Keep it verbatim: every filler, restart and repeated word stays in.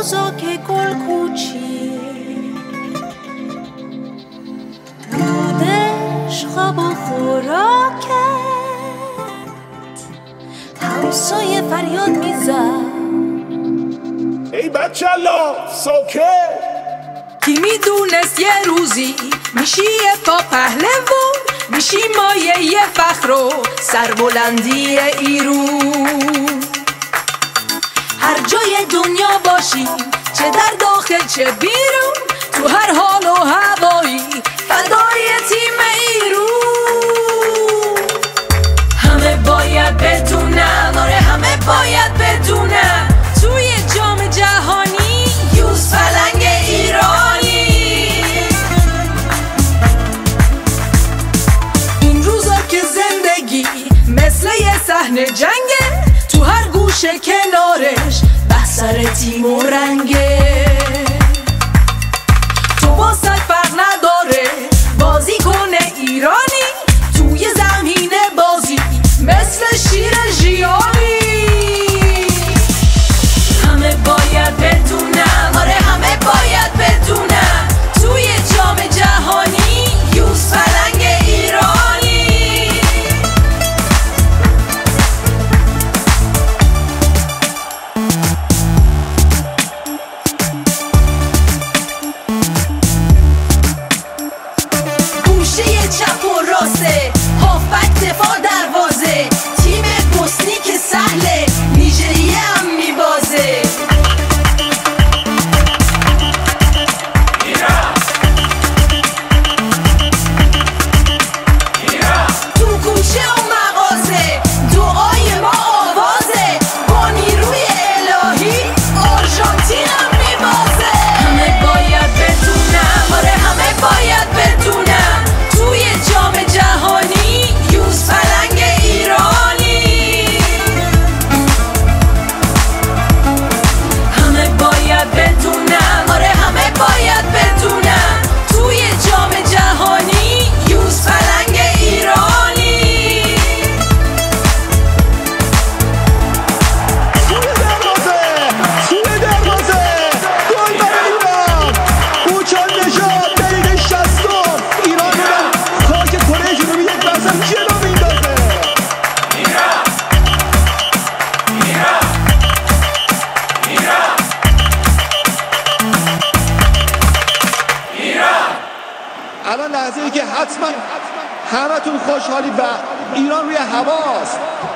روزا که گل کوچی بودش خواب و خوراکت، همسایه فریاد میزد ای بچه الله ساکت. کی میدونست یه روزی میشی یه پا پهلوون، میشی مایه یه فخر و سربلندی ایرون. هر جای دنیا باشی چه در داخل چه بیرون، تو هر حال و هوایی فدای تیم ایرون. همه باید بدونن، آره همه باید بدونن، توی جام جهانی یوز پلنگ ایرانی. این روزا که زندگی مثل یه صحنه جنگه، تو هر گوشه کنارش بحثر تیم و رنگه. تو با سگ فرق نداره بازی کنه ایرانی، توی زمین بازی مثل شیر ژیانی. همه باید بدونن، آره همه باید بدونن، توی جام جهانی یوز پلنگ ایرانی. گوشه چپ و راسته، هافبک دفاع دروازه، تیم بوسنی که سهله نیجریه هم میبازه. تو کوچه و مغازه دعای ما آوازه، با نیروی الهی آرژانتین هم میبازه. همه باید بدونم، آره همه باید بدونم، توی جام جهانی یوز پلنگ ایرانی. همه باید بدونم، آره همه باید بدونم، توی جام جهانی یوز پلنگ ایرانی. توی دروازه توی دروازه گل برای ایران. اوچان نژاد دقیقه شصتم ایران رو خاک کره جنوبی یک برزن جلو میندازه. ایران ایران ایران ایران. الان لحظه ای که حتما همتون خوشحالی و ایران روی هواست.